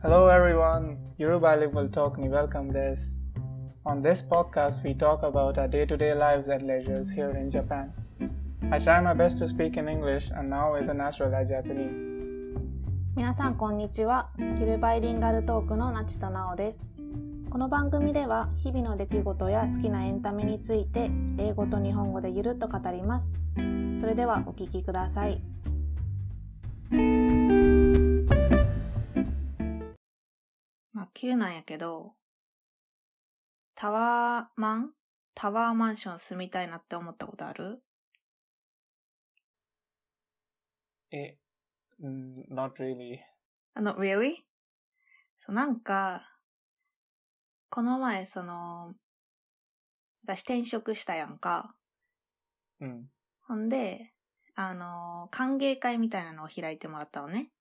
Hello everyone, Yorubilingual Talk ni welcome this. On this podcast, we talk about our day-to-day lives and leisures here in Japan. I try my best to speak in English and now is a natural at Japanese. 皆さんこんにちは。ゆるバイリンガルトークのなちとなおです。この番組では日々の出来事や好きなエンタメについて英語と日本語でゆるっと語ります。それではお聞きください。急なんやけど、タワーマンション住みたいなって思ったことある ？Not really. Not really? なんか、この前私転職したやんか。ほんで、歓迎会みたいなのを開いてもらったのね。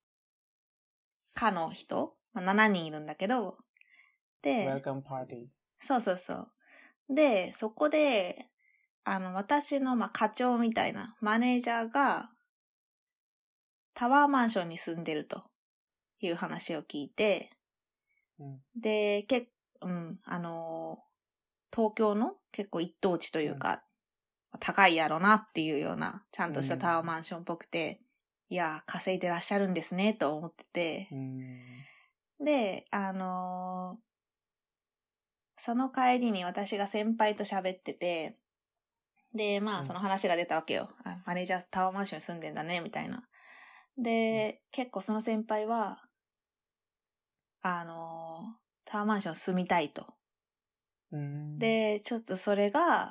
の人7人いるんだけど、で、 Welcome party. そう。で、そこで、私の、課長みたいなマネージャーが、タワーマンションに住んでるという話を聞いて、で、東京の結構一等地というか、高いやろなっていうような、ちゃんとしたタワーマンションっぽくて、いや、稼いでらっしゃるんですね、と思ってて、で、その帰りに私が先輩と喋ってて、で、その話が出たわけよ。マネージャータワーマンションに住んでんだね、みたいな。で、結構その先輩は、タワーマンション住みたいと。で、ちょっとそれが、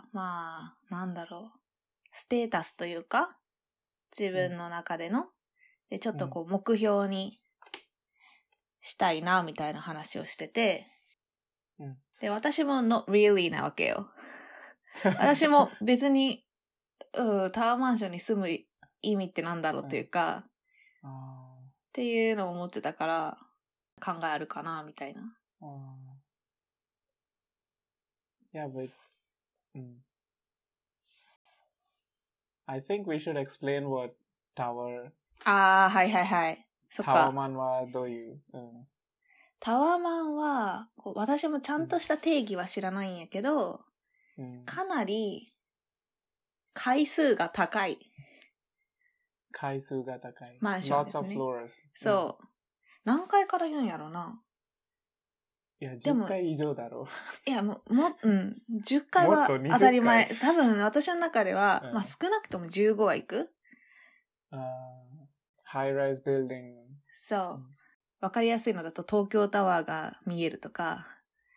ステータスというか、自分の中での、で、ちょっと目標にしたいな、みたいな話をしてて、で、私も not really なわけよ。私も別に、タワーマンションに住む意味ってなんだろうっていうか、っていうのを思ってたから、考えあるかな、みたいな。 Yeah, but I think we should explain what tower. はい。そっか。 タワーマンはどういう、 タワーマンは、私もちゃんとした定義は知らないんやけど、かなり回数が高い。マンションですね。 Lots of floors. そう。何階から言うんやろな。 いや、10階以上だろう。いや、10階は当たり前。多分私の中では、少なくとも15は行く。 High-rise building. そう。わかりやすいのだと東京タワーが見えるとか。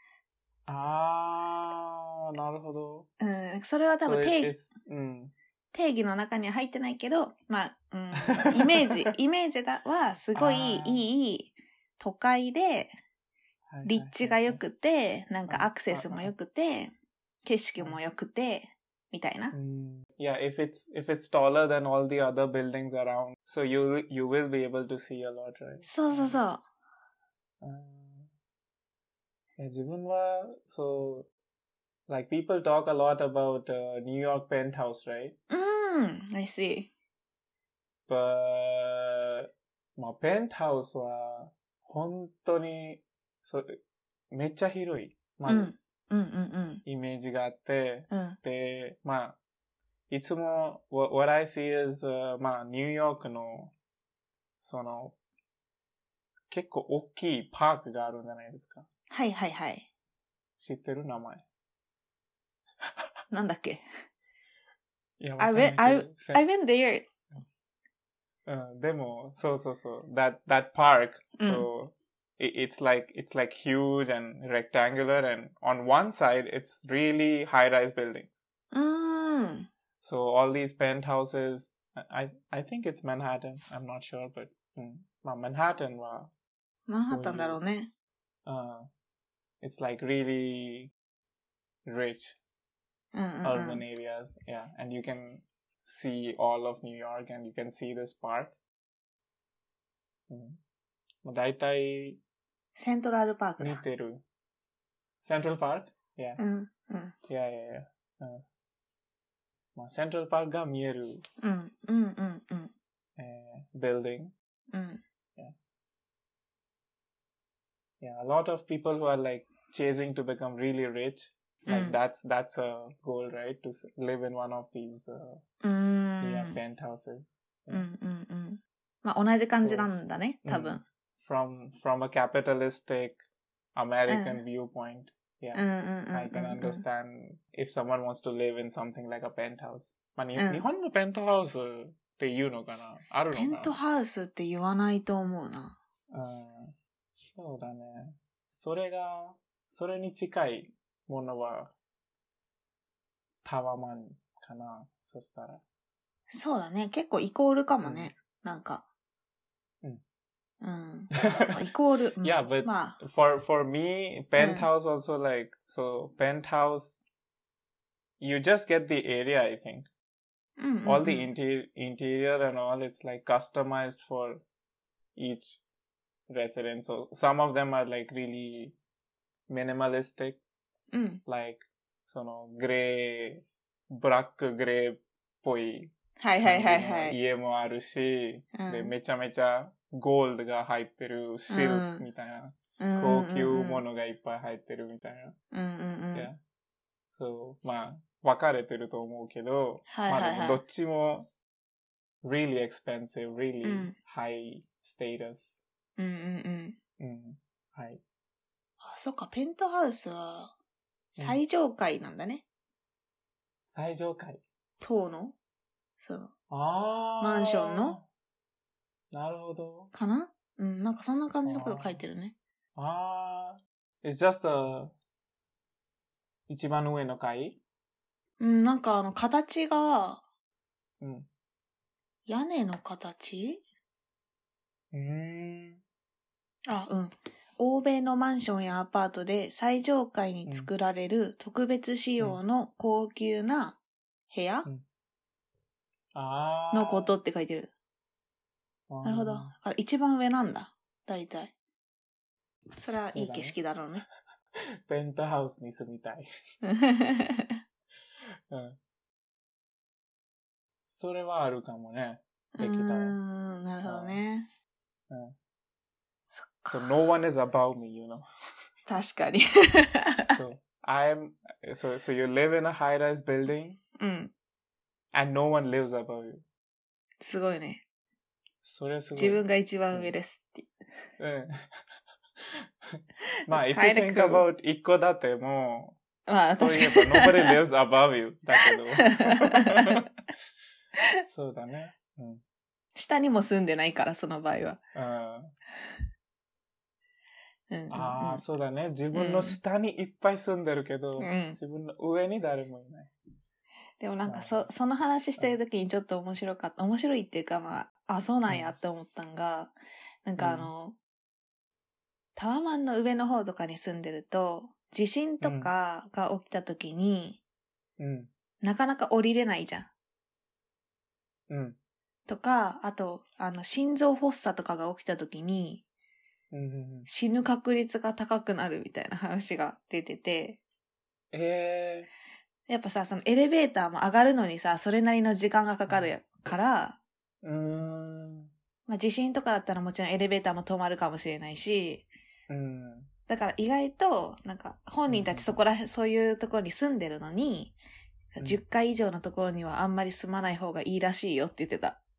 なるほど。 それは多分定義の中には入ってないけど、イメージはすごいいい都会で、立地が良くて、なんかアクセスも良くて、景色も良くて、みたいな。 Yeah, if it's taller than all the other buildings around, so you will be able to see a lot, right? そう。 自分は、like people talk a lot about New York penthouse, right? I see. But, penthouse は、本当に、めっちゃ広い。イメージがあって、で、いつも、what I see is, ニューヨークの、結構大きいパークがあるんじゃないですか。 はい。 知ってる名前。 なんだっけ ？I've been there. でも、そう。That park, so, it's like huge and rectangular, and on one side, it's really high-rise buildings. So all these penthouses, I think it's Manhattan. I'm not sure, but, Manhattan は、 マンハッタンだろうね。 It's like really rich urban areas, yeah, and you can see all of New York and you can see this park. だいたいセントラルパークだ。 似てる。Central Park? Yeah. Yeah. セントラルパークが見える。building. Yeah, a lot of people who are like chasing to become really rich, like that's a goal, right? To live in one of these penthouses. まあ同じ感じなんだね、多分。 From a capitalistic American viewpoint, yeah, I can understand if someone wants to live in something like a penthouse. まあ日本のペントハウスって言うのかな？あるのかな？ ペントハウスって言わないと思うな。 そうだね。それに近いものはタワマンかな。そしたら。 そうだね。結構イコールかもね。なんか。イコール。 Yeah, but for me, penthouse also like, so penthouse, you just get the area, I think. All the interior and all, it's like customized for each resident. So some of them are like really minimalistic. Like, そのグレー、ブラックグレーっぽい家もあるし、で、めちゃめちゃゴールドが入ってるシルクみたいな、高級ものがいっぱい入ってるみたいな。Yeah. So, まあ、分かれてると思うけど、まあでもどっちも really expensive, really high status. はい。 あ、そっか、ペントハウスは最上階なんだね。 最上階。 棟のそのマンションのなるほど。 かな？なんかそんな感じのこと書いてるね。 It's just the 一番上の階？ なんか形が、屋根の形？欧米のマンションやアパートで最上階に作られる特別仕様の高級な部屋、のことって書いてる。なるほど。一番上なんだ。大体。それはいい景色だろうね。 ペントハウスに住みたい。それはあるかもね。できたら。 なるほどね。 So no one is above me, you know. 確かに。 So you live in a high-rise building, and no one lives above you. すごいね。 それすごい。 自分が一番上ですって。 まあ、if you think about 一戸建ても、まあ、そういえば nobody lives above you だけど。そうだね。 下にも住んでないから、その場合は。 そうだね。自分の下にいっぱい住んでるけど、自分の上に誰もいない。 でもなんかその話してる時にちょっと面白いっていうかまあ、そうなんやって思ったんが、なんかタワマンの上の方とかに住んでると、地震とかが起きた時に、なかなか降りれないじゃん。とか、あと、心臓発作とかが起きた時に、死ぬ確率が高くなるみたいな話が出てて、やっぱさ、そのエレベーターも上がるのにさ、それなりの時間がかかるから、まあ地震とかだったらもちろんエレベーターも止まるかもしれないし、だから意外と、なんか本人たちそういうところに住んでるのに、10階以上のところにはあんまり住まない方がいいらしいよって言ってた。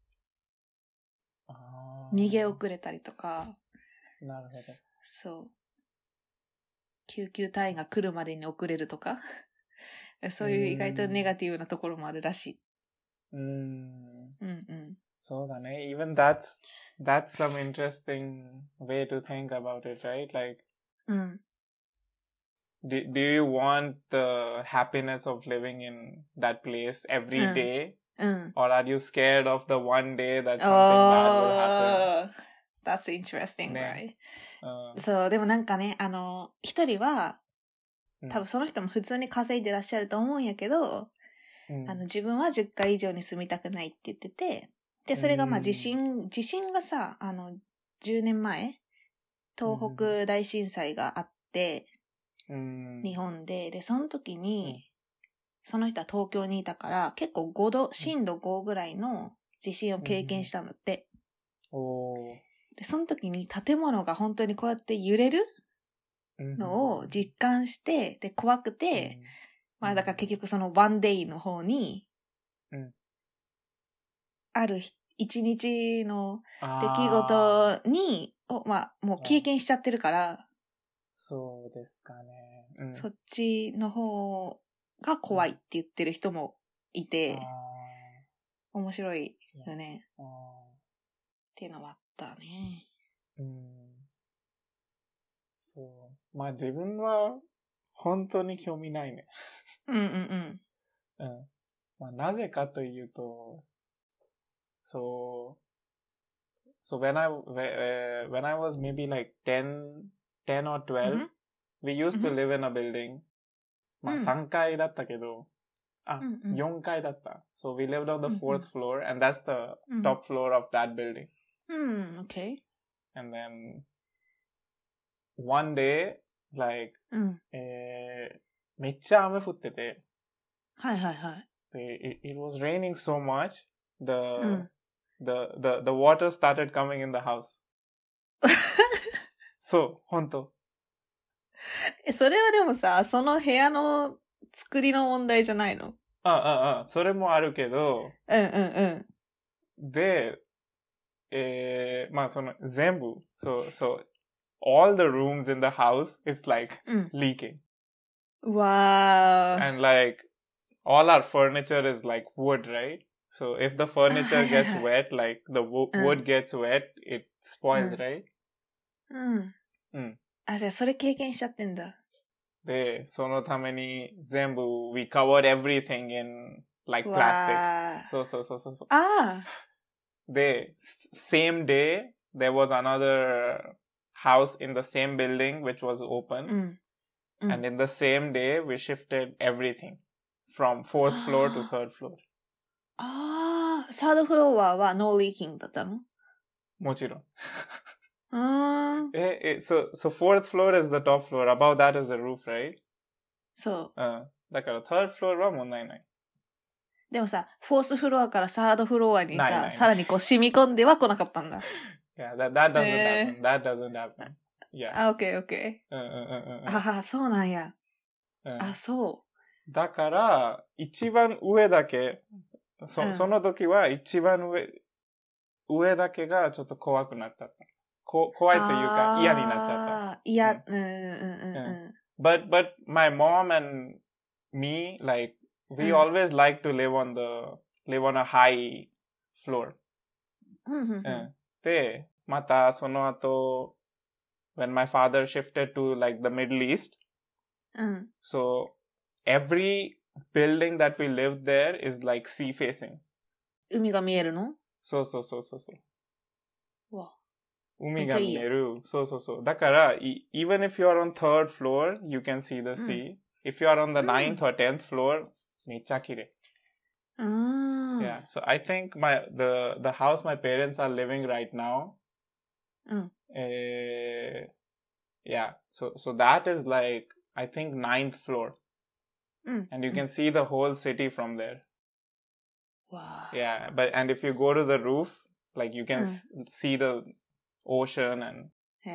逃げ遅れたりとか。 なるほど。 そう。救急隊員が来るまでに遅れるとか。そういう意外とネガティブなところもあるらしい。 そうだね。Even that's some interesting way to think about it, right? Like, do you want the happiness of living in that place every day? Or are you scared of the one day that something bad will happen? That's interesting, right? そう、でもなんかね、一人は、多分その人も普通に稼いでらっしゃると思うんやけど、自分は10階以上に住みたくないって言ってて、で、それがまあ地震がさ、10年前、東北大震災があって、日本で、で、その時に、その人は東京にいたから、結構震度5ぐらいの地震を経験したんだって。で、その時に建物が本当にこうやって揺れるのを実感して、で、怖くて、まあだから結局そのワンデイの方に、ある一日の出来事に、まあもう経験しちゃってるから、 そうですかね。 そっちの方が怖いって言ってる人もいて、面白いよね。っていうのはあったね。 そう。まあ自分は本当に興味ないね。まあなぜかというと、So when I was maybe like 10 or 12, we used to live in a building. まあ3階だったけど、4階だった。So we lived on the fourth floor, and that's the top floor of that building. Okay. And then one day, like, めっちゃ雨降ってて。 はいはいはい。 It was raining so much, the water started coming in the house. そう、本当。 それはでもさ、その部屋の作りの問題じゃないの？ それもあるけど、で、まあその全部、so all the rooms in the house is like leaking. Wow. And like all our furniture is like wood, right? So if the furniture gets wet, like the wood gets wet, it spoils, right? じゃあそれ経験しちゃってんだ。 で、そのために全部 we covered everything in like plastic. そう。で、same day, there was another house in the same building which was open. And in the same day, we shifted everything from fourth floor to third floor. サードフロアはノーリーキングだったの？ もちろん。So fourth floor is the top floor. Above that is the roof, right? そう。 だから third floor は問題ない。 でもさ、フォースフロアからサードフロアにさ、さらにこう染み込んでは来なかったんだ。 Yeah, that doesn't happen. That doesn't happen. Yeah. Okay. そうなんや。そう。 だから、一番上だけ、その時は一番上だけがちょっと怖くなっちゃった。怖いというか嫌になっちゃった。But my mom and me, like, we always like to live on a high floor. で、またその後、when my father shifted to like the Middle East, so every building that we lived there is like sea facing. 海が見えるの？ そう。 わ。 海が見える。そう。だから、even if you are on third floor, you can see the sea. If you are on the 9th or 10th floor, めっちゃ綺麗。Yeah. So I think the house my parents are living right now, yeah. So that is like, I think 9th floor. And you can see the whole city from there. Wow. Yeah. And if you go to the roof, like you can see the ocean and.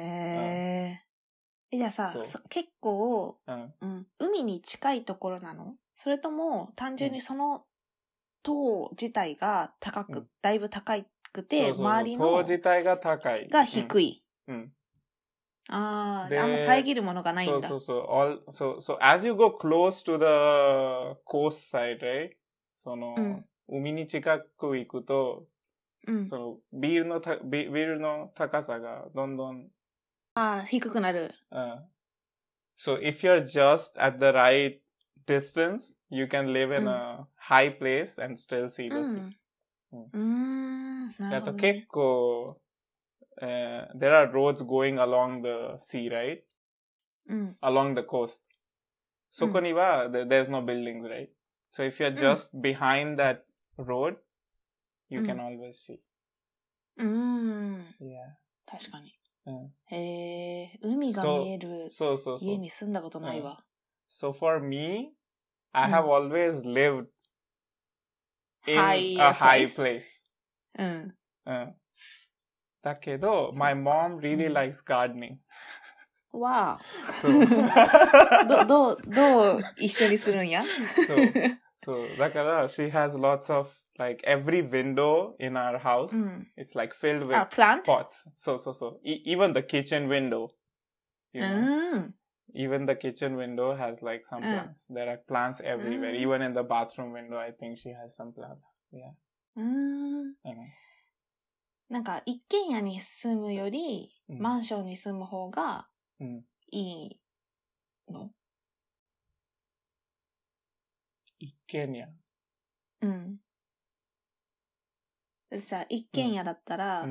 じゃあさ、結構、海に近いところなの？それとも単純にその塔自体がだいぶ高くて、周りの塔自体が高い。 が低い。あんま遮るものがないんだ。 So as you go close to the coast side, right? その、海に近く行くと、そのビルの高さがどんどん低くなる。 So if you're just at the right distance, you can live in a high place and still see the sea. あと結構、there are roads going along the sea, right? Along the coast. そこには、there's no buildings, right? So if you're just behind that road, you can always see. Yeah. 確かに。海が見える家に住んだことないわ。 So for me, I have always lived in a high place. だけど、my mom really likes gardening. わそう。 どう一緒にするんやそう。だから、she has lots of, like, every window in our house, it's like filled with plant? pots. So. Even the kitchen window, you know? Even the kitchen window has like some plants. There are plants everywhere. Even in the bathroom window, I think she has some plants. Yeah. なんか一軒家に住むより、マンションに住む方がいいの？ 一軒家。 でさ、一軒家だったら、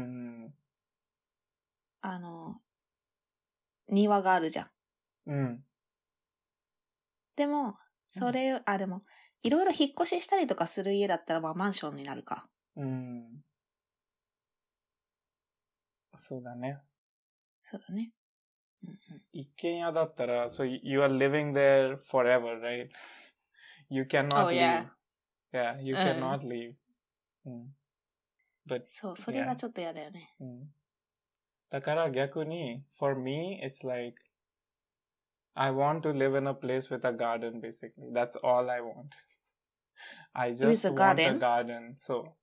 庭があるじゃん。でも、でも、いろいろ引っ越ししたりとかする家だったら、まあマンションになるか。 そうだね。 一軒家だったら、so you are living there forever, right? You cannot leave. Yeah, you cannot leave. But そう、それがちょっと嫌だよね。 だから逆に、for me, it's like, I want to live in a place with a garden, basically. That's all I want. I just want a garden. そう。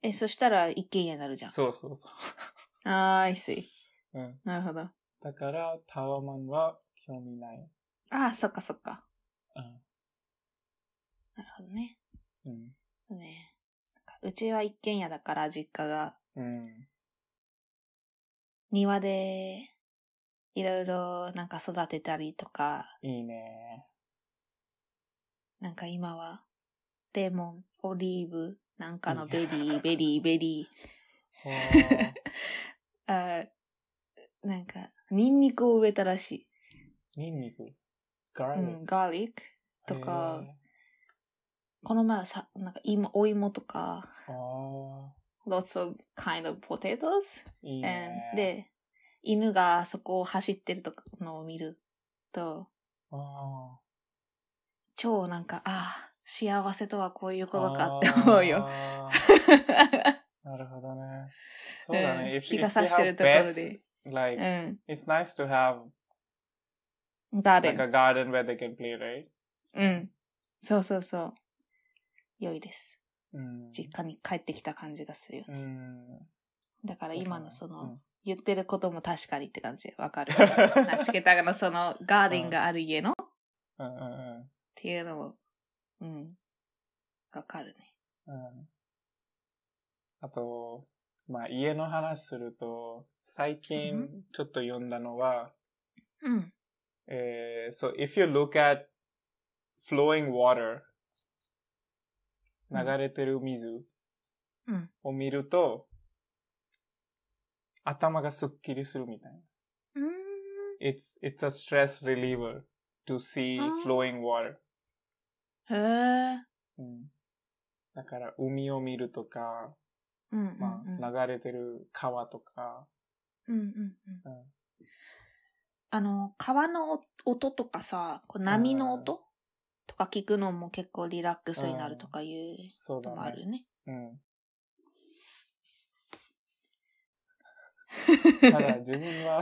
そしたら一軒家になるじゃん。 そう。 I see. なるほど。 だから、タワマンは興味ない。 そっか。なるほどね。うちは一軒家だから、実家が。庭で、いろいろなんか育てたりとか。 いいね。 なんか今は、レモン、オリーブ、なんかのベリー。なんか、ニンニクを植えたらしい。 ニンニク？ ガーリックとか、この前はなんかお芋とか、lots of kind of potatoes. いいね。 で、犬がそこを走ってるのを見ると、超なんか、幸せとはこういうことかって思うよ。 なるほどね。そうだね。 日が差してるところで。 Like, it's nice to have like a garden where they can play, right? そう。良いです。実家に帰ってきた感じがするよね。だから今の言ってることも確かにって感じ。わかる。ナチケタのそのガーデンがある家のっていうのも、わかるね。 あと、まあ家の話すると、最近ちょっと読んだのは、so if you look at flowing water, 流れてる水を見ると、頭がすっきりするみたいな。It's a stress reliever to see flowing water. だから海を見るとか、まあ流れてる川とか。 川の音とかさ、波の音とか聞くのも結構リラックスになるとかいうのもあるよね。 ただ自分は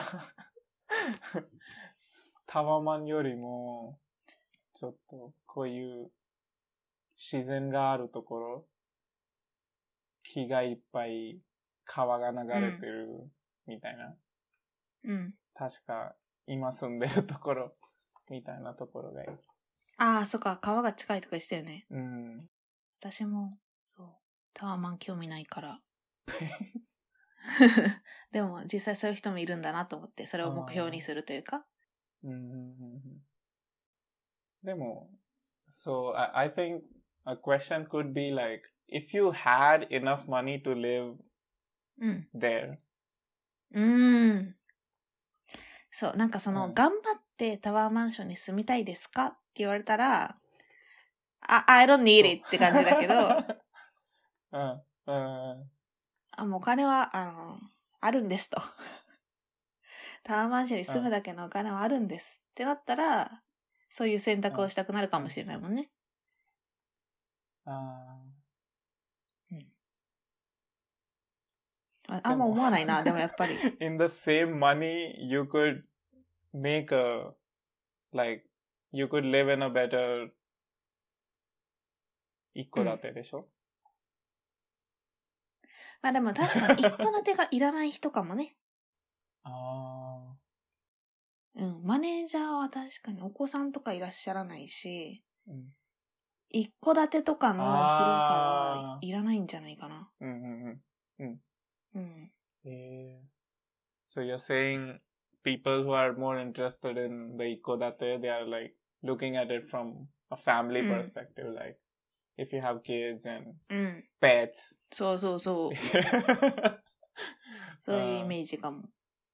タワマンよりもちょっとこういう自然があるところ、木がいっぱい、川が流れてるみたいな。確か今住んでるところみたいなところがいい。 そっか、川が近いとか言ってたよね。私もタワマン興味ないからでも実際そういう人もいるんだなと思って、それを目標にするというか。 でも、so I think a question could be like, if you had enough money to live there. そう、なんか頑張ってタワーマンションに住みたいですかって言われたら、I don't need it って感じだけど、もうお金は、あるんですと。タワーマンションに住むだけのお金はあるんです。ってなったら、そういう選択をしたくなるかもしれないもんね。あんま思わないな、でもやっぱり。 In the same money, you could make a, like, you could live in a better 一戸建てでしょ、 まあでも確かに一戸建てがいらない人かもね。 あうん。マネージャーは確かにお子さんとかいらっしゃらないし、 ー、うん、 一戸建てとかの広さはいらないんじゃないかな。 うんうんうん。 うん。 So you're saying people who are more interested in the 一戸建て they are like looking at it from a family perspective, like if you have kids and pets. そうそうそう。そういうイメージかも。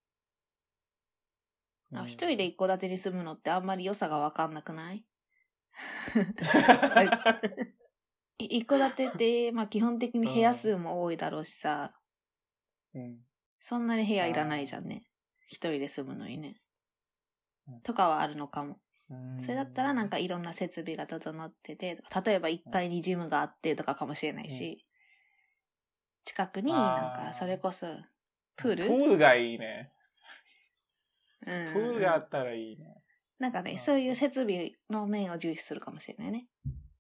一人で一戸建てに住むのってあんまり良さがわかんなくない？一戸建てって、まあ基本的に部屋数も多いだろうしさ、そんなに部屋いらないじゃんね。一人で住むのにね。とかはあるのかも。それだったらなんかいろんな設備が整ってて、例えば1階にジムがあってとかかもしれないし、近くになんかそれこそプール？ プールがいいね。 プールがあったらいいね。 なんかね、そういう設備の面を重視するかもしれないね。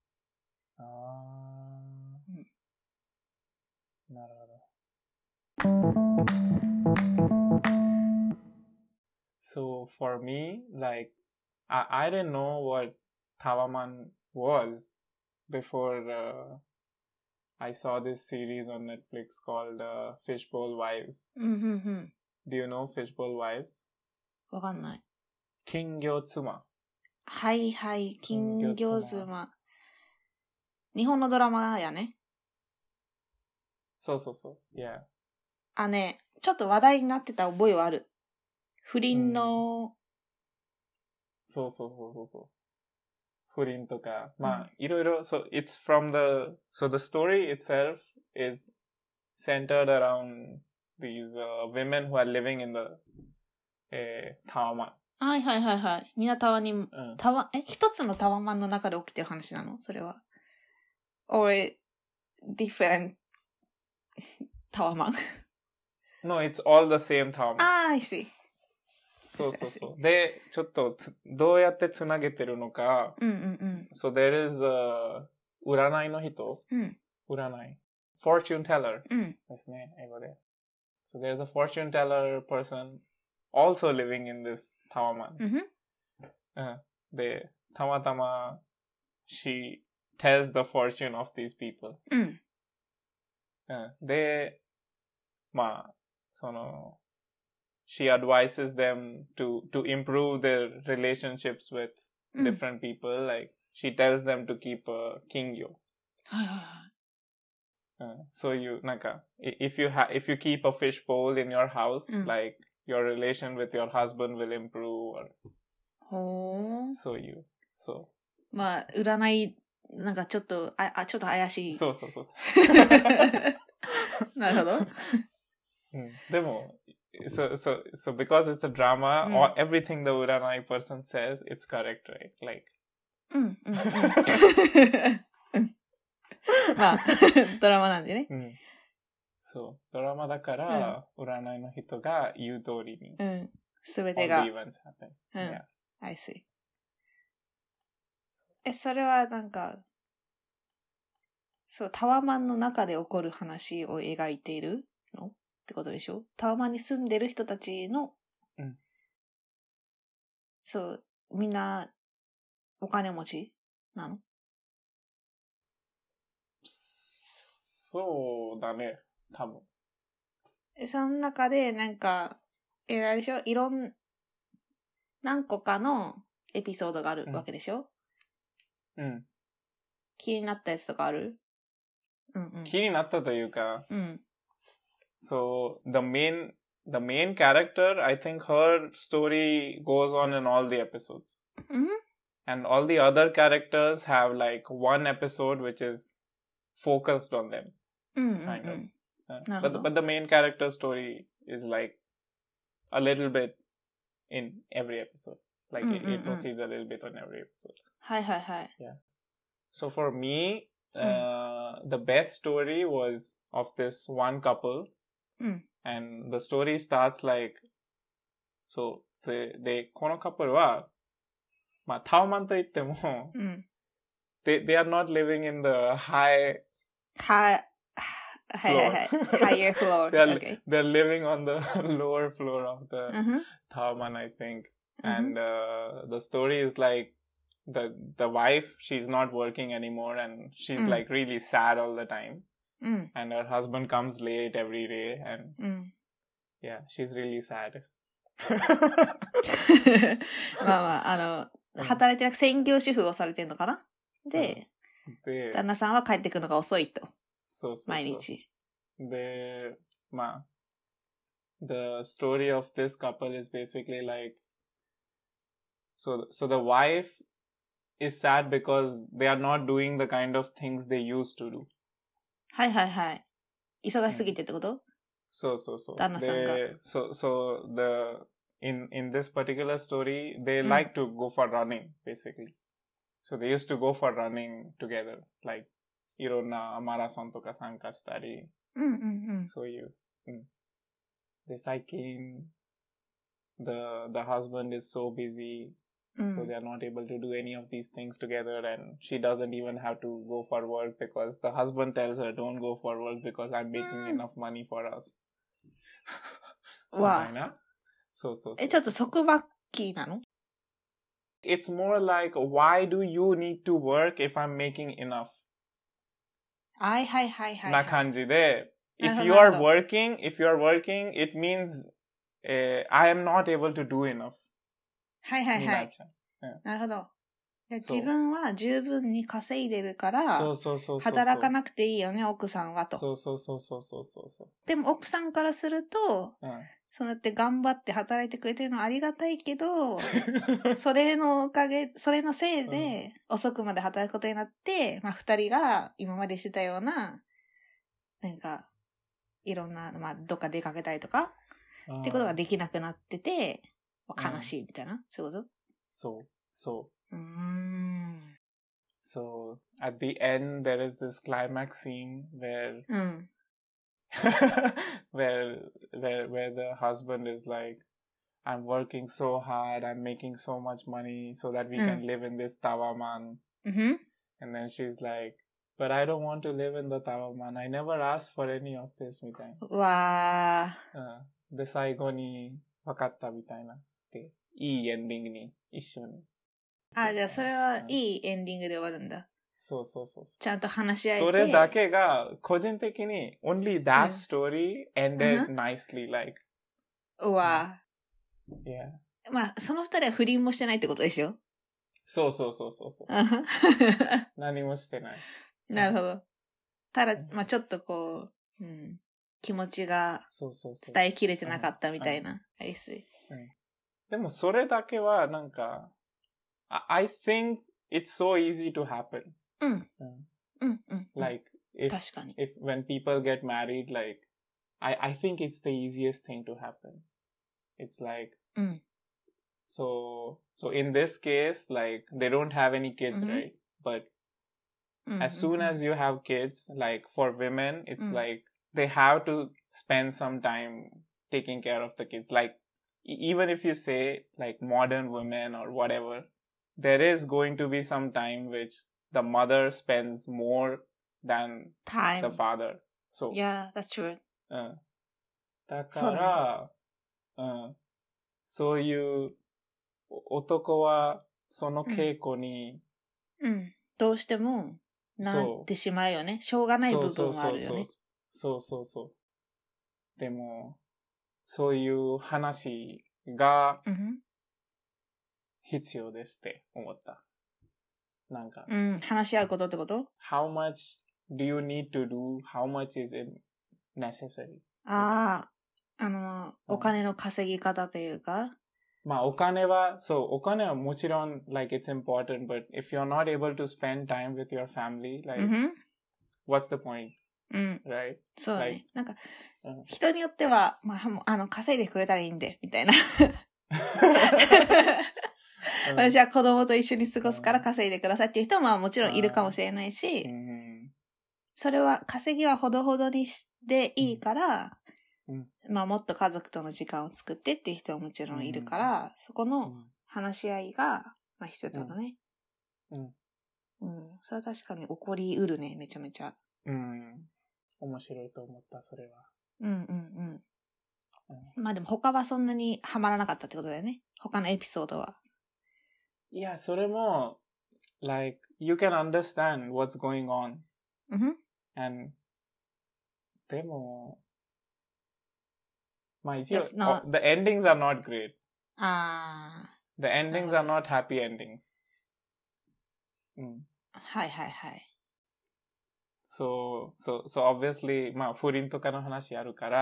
なるほど。So for me, like, I didn't know what Tawaman was before I saw this series on Netflix called Fishbowl Wives. Do you know Fishbowl Wives? わかんない。 金魚妻。 はいはい、金魚妻。日本のドラマやね。 そうそうそう。Yeah. あね、ちょっと話題になってた覚えはある。不倫の、 そうそうそうそうそう。不倫とか、まあ、いろいろ、so it's from the, so the story itself is centered around these women who are living in theタワマン。 はいはいはいはい。みんなタワに、一つのタワマンの中で起きてる話なの？それは。or different タワマン No, it's all the same タワマン。 I see. そうそうそう。で、ちょっとどうやってつなげてるのか。So there is a 占いの人。占い。Fortune teller ですね、英語で。So there's a fortune teller person also living in this タワマン。で、たまたま she tells the fortune of these people。で、まあ、その、she advises them to improve their relationships with different people. Like, she tells them to keep a 金魚。So you, なんか、if you keep a fish bowl in your house, like, your relation with your husband will improve or, so you, so. まあ、占い、なんかちょっと怪しい。 そうそうそう。 なるほど。 でも、So because it's a drama, or everything the Uranai person says, it's correct, right? Like. まあ、ドラマなんでね。 そう。ドラマだから、占いの人が言う通りに。 すべてが。 all the events happen. Yeah. I see. それはなんか、そう、タワマンの中で起こる話を描いているのってことでしょ？タワマンに住んでる人たちの、そう、みんなお金持ちなの？ そうだね、多分。 その中でなんか、あれでしょ？何個かのエピソードがあるわけでしょ？気になったやつとかある？ 気になったというか、So the main character, I think her story goes on in all the episodes. And all the other characters have like one episode which is focused on them. Kind of. But the main character story is like a little bit in every episode. Like it proceeds a little bit on every episode. Yeah. So for me, the best story was of this one couple. And the story starts like, そう。で、このカップルは、まあ、タワマンといっても、they are not living in the high floor. Higher floor. They're living on the lower floor of the Tawaman, I think. And the story is like the wife, she's not working anymore and she's like really sad all the time. And her husband comes late every day and yeah, she's really sad. まあまあ、働いてなく専業主婦をされてるのかなで、旦那さんは帰ってくるのが遅いと。 そうそうそう。 毎日。 で、まあ、the story of this couple is basically like, so the wife is sad because they are not doing the kind of things they used to do. はいはいはい。忙しすぎてってこと、 そうそうそう。 旦那さんが。 So in this particular story, they like to go for running, basically. So they used to go for running together, like, いろんなマラソンとか参加したり、そういう。で、最近、the husband is so busy, so they are not able to do any of these things together, and she doesn't even have to go for work because the husband tells her, don't go for work because I'm making enough money for us. みたいな。そうそうそう。 ちょっと束縛期なの？ It's more like, why do you need to work if I'm making enough? はいはいはいはい。 な感じで、if you are working, it means, I am not able to do enough. はいはいはい。なるほど。自分は十分に稼いでるから、働かなくていいよね、奥さんはと。 そう。 でも奥さんからすると、そうやって頑張って働いてくれてるのはありがたいけど、それのせいで遅くまで働くことになって、まあ二人が今までしてたような、なんか、いろんな、まあどっか出かけたりとか、ってことができなくなってて、悲しいみたいな、そういうこと？ そう。So, at the end, there is this climax scene where, where the husband is like, I'm working so hard, I'm making so much money so that we can live in this Tawaman. And then she's like, but I don't want to live in the Tawaman. I never asked for any of this, みたいな。 わー。で、最後に分かったみたいな。で、いいエンディングに一緒に。 じゃあそれはいいエンディングで終わるんだ。 そう。 ちゃんと話し合えて。 それだけが、個人的に、only that story ended nicely, like. うわ。 Yeah. まあ、その二人は不倫もしてないってことでしょ？ そう。何もしてない。 なるほど。ただ、まあちょっとこう、気持ちが伝えきれてなかったみたいな。 でもそれだけはなんか、I think it's so easy to happen. Like, if when people get married, like, I think it's the easiest thing to happen. It's like, so in this case, like, they don't have any kids, right? But as soon as you have kids, like, for women, it's like, they have to spend some time taking care of the kids. Like, even if you say, like, modern women or whatever, there is going to be some time which the mother spends more than the father. So, yeah, that's true. だから、そういう男はその傾向に、 どうしてもなってしまうよね。しょうがない部分はあるよね。 そう。でも、そういう話が、必要ですって思った。なんか。 話し合うことってこと？ How much do you need to do? How much is it necessary? お金の稼ぎ方というか。 まあお金はもちろん、like it's important, but if you're not able to spend time with your family, like, what's the point? Right? そうね。なんか、人によっては、まあ、稼いでくれたらいいんで、みたいな。私は子供と一緒に過ごすから稼いでくださいっていう人ももちろんいるかもしれないし、それは稼ぎはほどほどにしていいから、 まあもっと家族との時間を作ってっていう人ももちろんいるから、そこの話し合いが、まあ必要ってことね。それは確かに起こりうるね、めちゃめちゃ。 面白いと思った、それは。 まあでも他はそんなにハマらなかったってことだよね。他のエピソードは。 いや、それも、like, you can understand what's going on. And, でも、まあ一応、the endings are not great. The endings are not happy endings. はいはいはい。 So obviously, まあ不倫とかの話あるから、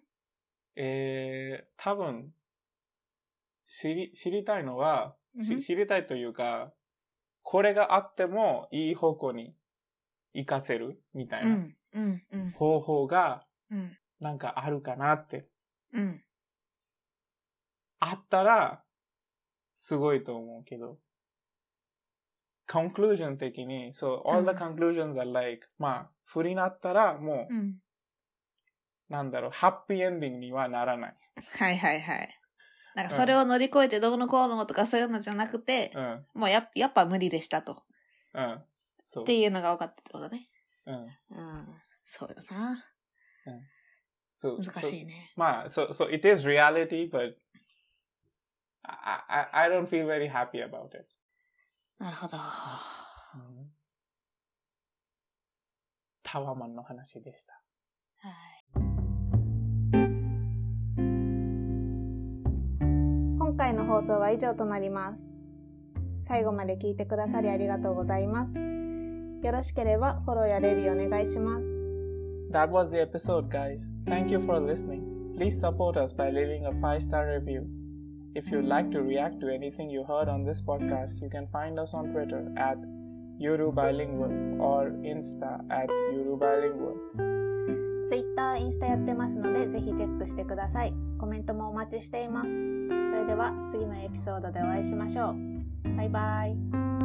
多分、知りたいのは、知りたいというか、これがあってもいい方向に活かせるみたいな方法がなんかあるかなって。あったらすごいと思うけど。conclusion 的に、so all the conclusions are like, まあ、不倫あったらもう、なんだろう、ハッピーエンディングにはならない。 はいはいはい。なんかそれを乗り越えてどうのこうのとかそういうのじゃなくて、もうやっぱ無理でしたと。そうっていうのが分かったってことね。そうよな。難しいね。 まあ、so it is reality, but I don't feel very happy about it. なるほど。 タワマンの話でした。 はい。今回の放送は以上となります。最後まで聞いてくださりありがとうございます。よろしければフォローやレビューお願いします。 That was the episode, guys. Thank you for listening. Please support us by leaving a 5-star review. If you'd like to react to anything you heard on this podcast, you can find us on Twitter at yurubilingual or Insta at yurubilingual. Twitter、インスタやってますので、ぜひチェックしてください。コメントもお待ちしています。それでは次のエピソードでお会いしましょう。バイバイ。